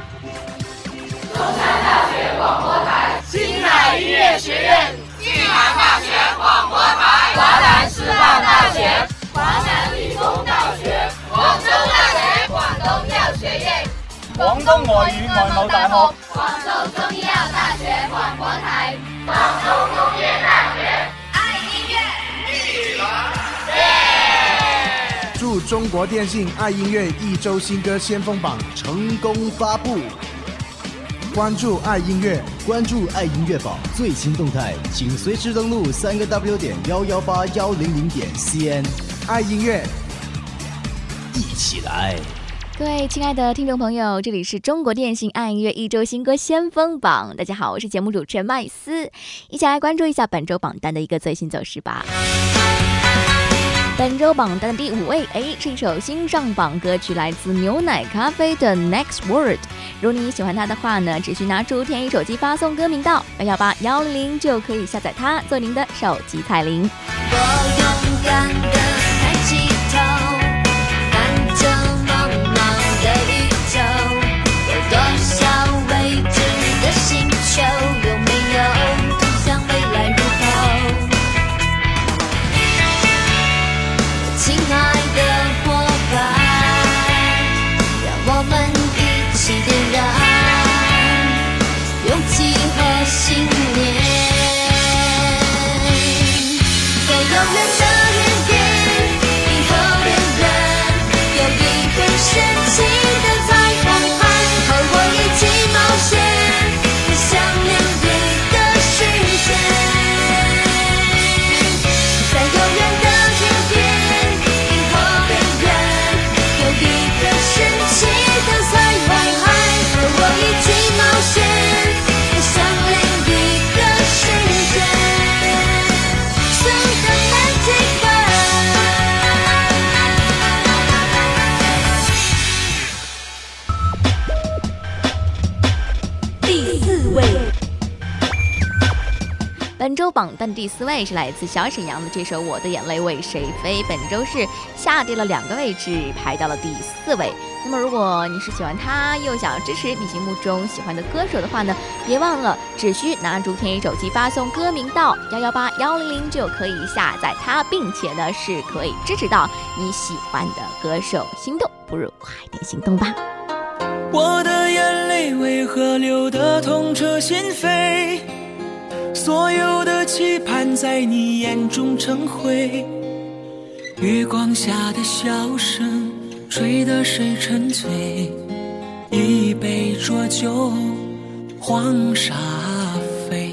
中山大学广播台、星海音乐学院、暨南大学广播台、华南师范大学、华南理工大学、广州大学广东药学院、 廣東外語外貿大學、 廣州中醫藥大學廣播台、廣州工業大學愛音樂一起來！ 祝中國電信愛音樂一周新歌先鋒榜成功發布。關注愛音樂， 關注愛音樂榜最新動態，請隨時登錄3w.1181000.cn。 愛音樂一起來。 各位亲爱的听众朋友，这里是中国电信爱音乐一周新歌先锋榜。大家好，我是节目主持人麦斯，一起来关注一下本周榜单的一个最新走势吧。本周榜单的第5位，是一首新上榜歌曲，来自牛奶咖啡的 Next Word。如果你喜欢它的话呢，只需拿出天一手机发送歌名到1181000就可以下载它做您的手机彩铃。 我勇敢地抬起头，看着茫茫的宇宙，有多少未知的星球，有没有通向未来入口？亲爱的伙伴，让我们一起点燃勇气和信念，在遥远的天边，银河边缘，有一片神奇的彩虹海，和我一起冒险，向亮丽的视线。在遥远的天边，银河边缘，有一片神奇的彩虹海，和我一起冒险，向亮丽的视线。So the magic bird。第4位。 本周榜单第4位是来自小沈阳的这首《我的眼泪为谁飞》，本周是下跌了2个位置，排到了第4位。那么如果你是喜欢他又想支持你心目中喜欢的歌手的话呢，别忘了只需拿出天一手机发送歌名到1181000就可以下载它，并且呢是可以支持到你喜欢的歌手。心动不如快点行动吧。 我的眼泪为何流得痛彻心扉，所有的期盼在你眼中成灰，月光下的笑声吹得谁沉醉，一杯浊酒黄沙飞，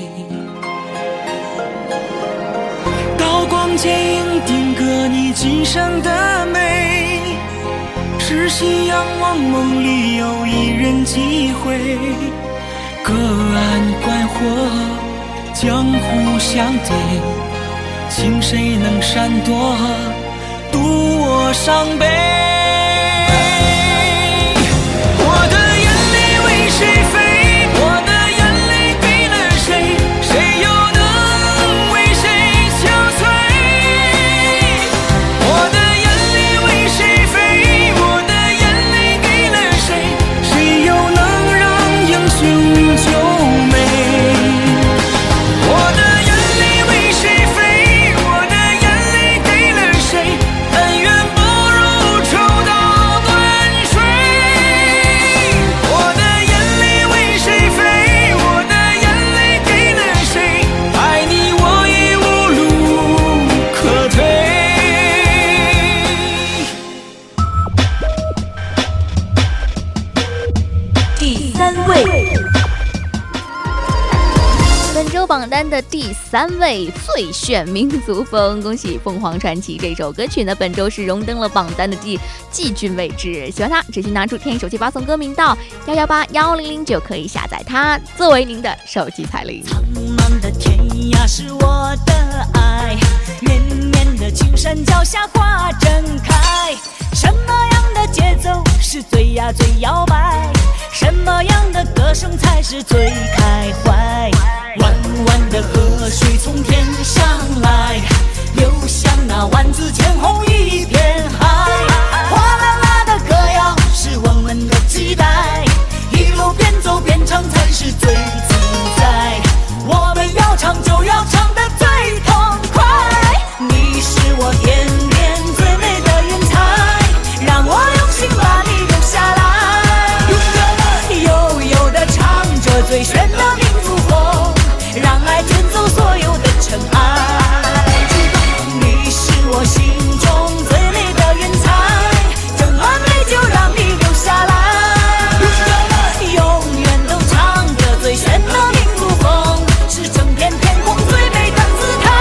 刀光剑影定格你今生的美，是夕阳往梦里有一人机会，隔岸观火江湖相对，请谁能闪躲渡我伤悲。我的眼泪为谁飞，我的眼泪给了谁，谁又能为谁憔悴。我的眼泪为谁飞，我的眼泪给了谁，谁又能让英雄救美。我的眼泪为谁飞，我的眼泪给了谁，恩怨不如抽刀断水。我的眼泪为谁飞，我的眼泪给了谁，爱你我已无路可退。 第3位。 本周榜单的第3位，最炫民族风，恭喜凤凰传奇这首歌曲呢，本周是荣登了榜单的季军位置。喜欢它，只需拿出天一手机发送歌名到1181000就可以下载它，作为您的手机彩铃。 苍茫的天涯是我的爱，绵绵的青山脚下花正开，什么样的节奏是最呀最摇摆，什么样的歌声才是最开怀。弯弯的河水从天上来，流向那万紫千红一片海，哗啦啦的歌谣是我们的期待， 最炫的民族风，让爱卷走所有的尘埃。你是我心中最美的云彩，这完美就让你留下来，永远都唱着最炫的民族风，是整片天空最美的姿态。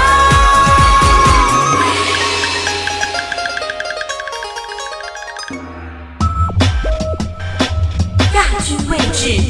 亚军位置，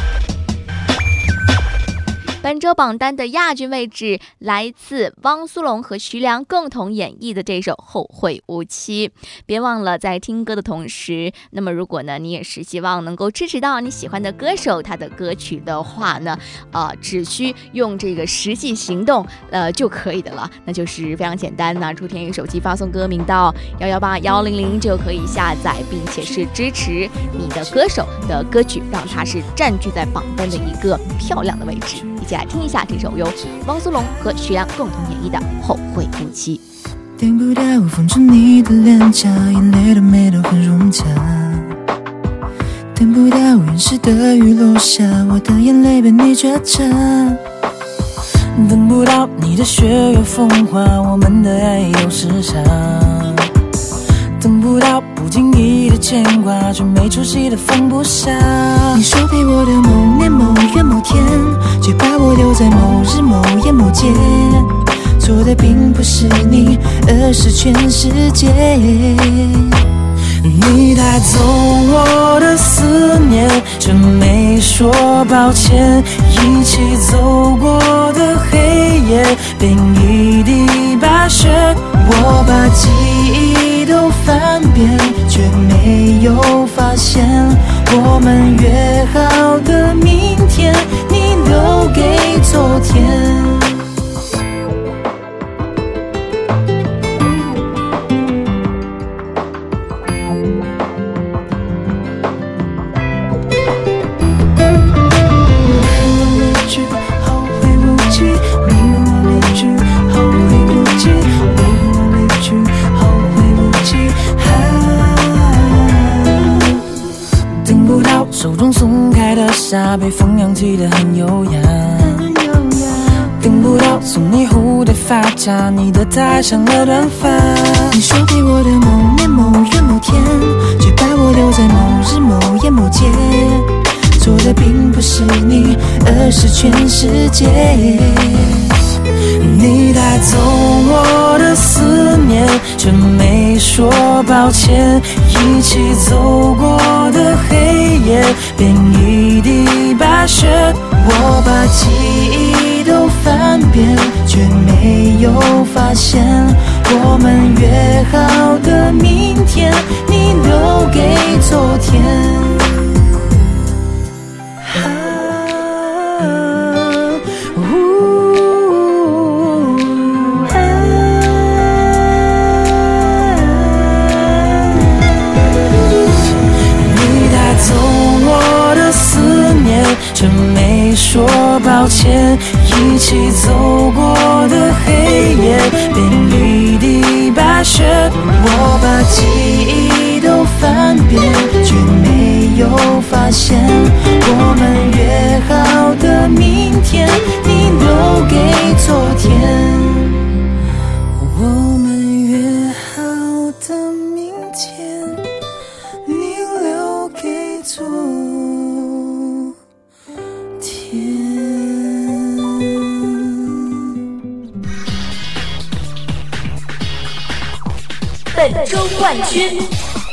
本周榜单的亚军位置来自汪苏泷和徐良共同演绎的这首《后会无期》。别忘了在听歌的同时，那么如果呢你也是希望能够支持到你喜欢的歌手他的歌曲的话呢，只需用这个实际行动就可以的了，那就是非常简单，拿出天宇手机发送歌名到1181000就可以下载，并且是支持你的歌手的歌曲，让它是占据在榜单的一个漂亮的位置。一起来听一下这首由汪苏泷和徐良共同演绎的《后会无期》。 等不到我封住你的脸颊，眼泪都没都很融洽，等不到原始的雨落下，我的眼泪被你觉察，等不到你的雪月风化，我们的爱有时差，等不到不经意的牵挂，却没出息的放不下。你说陪我的某年某月某天，却把我留在某日某夜某街，错的并不是你，而是全世界。你带走我的思念，却没说抱歉，一起走过的黑夜变一地白雪，我把记忆都翻遍，却没有发现我们约好的明天你留给昨天。手中松开的沙被风扬起的很优雅，等不到送你蝴蝶发卡，你的太上了短发。你说给我的某年某月某天，却把我留在某日某夜某街，错的并不是你，而是全世界。你带走我的思念，却没说抱歉，一起走过的黑夜变一地白雪，我把记忆都翻遍，却没有发现我们约好的明天你留给昨天。却没说抱歉，一起走过的黑夜变一地白雪，我把记忆都翻遍，却没有发现我们约好的明天你留给昨天，我们约好的明天你留给昨天。 本周冠军。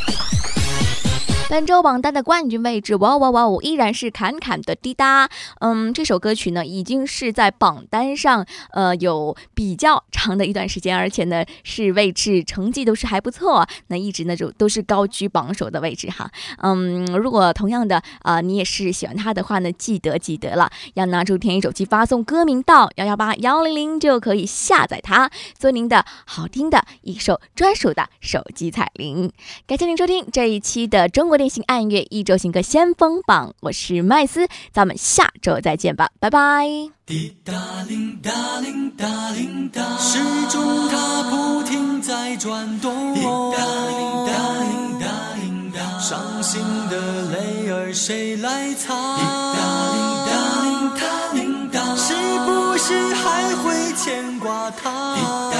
本周榜单的冠军位置，哇哇哇！依然是侃侃的滴答。这首歌曲呢，已经是在榜单上有比较长的一段时间，而且呢是位置成绩都是还不错，那一直呢就都是高居榜首的位置哈。如果同样的你也是喜欢它的话呢，记得了，要拿出天宇手机发送歌名到1181000就可以下载它，做您的好听的一首专属的手机彩铃。感谢您收听这一期的中国电信爱乐一周新歌先锋榜，我是麦斯，咱们下周再见吧，拜拜。 滴答铃答铃答铃答，时钟它不停在转动。滴答铃答铃答铃答，伤心的泪儿谁来擦？滴答铃答铃。 是不是还会牵挂他？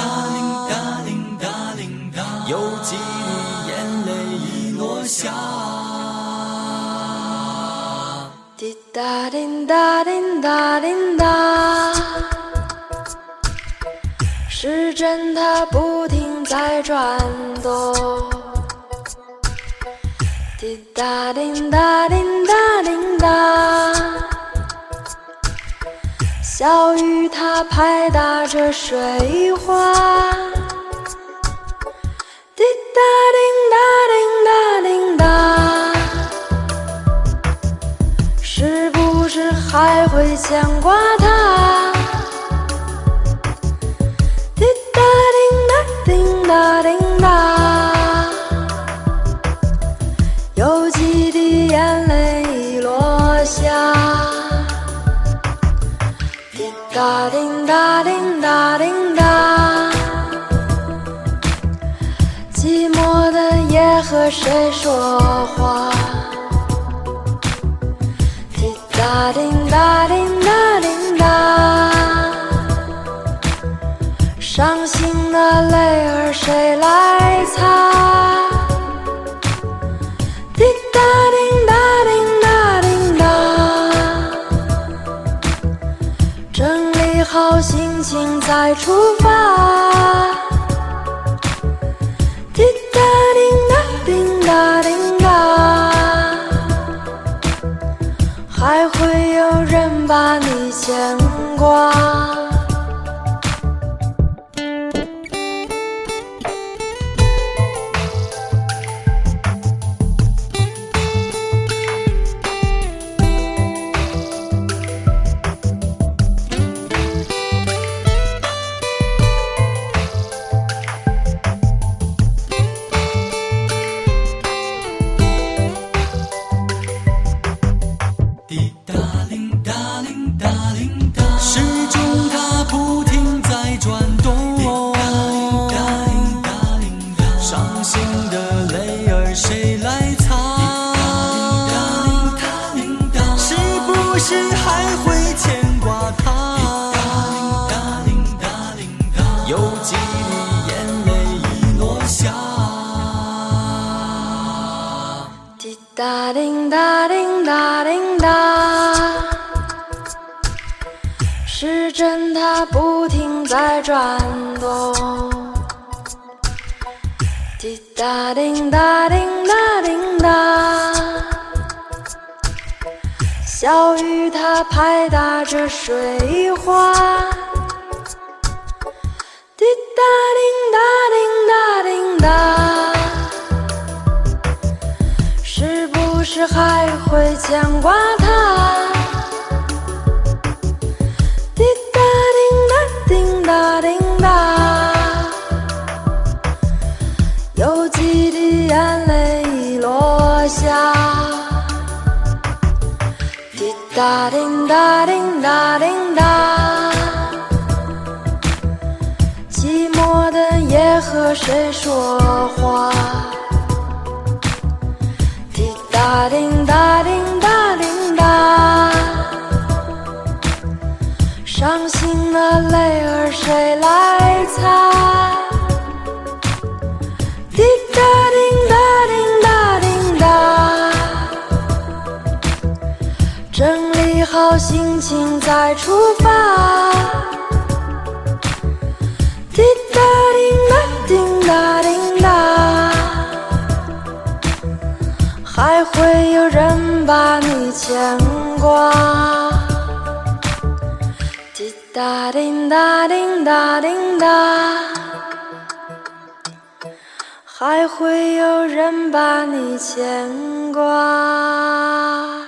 有几滴眼泪已落下。 滴答滴答滴答滴答，时针它不停在转动。滴答滴答滴答滴答，小雨它拍打着水花。滴答滴答滴答滴答，是不是还会牵挂他？滴答滴答滴答，有几滴眼泪已落下。滴答滴答滴答滴答，寂寞的夜和谁说话？滴答滴答滴答滴答，伤心的泪儿谁来擦？滴答滴答滴答滴答，整理好心情再出发。滴答滴答滴答，还会有人把你牵挂。 时钟它不停在转动，伤心的泪儿谁来擦？是不是还会牵挂他？有几滴眼泪已落下。 滴答滴答滴答滴答，时针它不停在转动。滴答滴答滴答滴答，小雨它拍打着水花。滴答滴答滴答滴答，是不是还会牵挂他？滴答滴答滴答，有几滴眼泪已落下。滴答滴答滴答滴答，寂寞的夜和谁说话？滴答滴答滴答滴答，伤心的泪儿谁来擦？滴答滴答滴答滴答，整理好心情再出发。滴答滴答滴答，还会有人把你牵挂。滴答滴答滴答滴答，还会有人把你牵挂。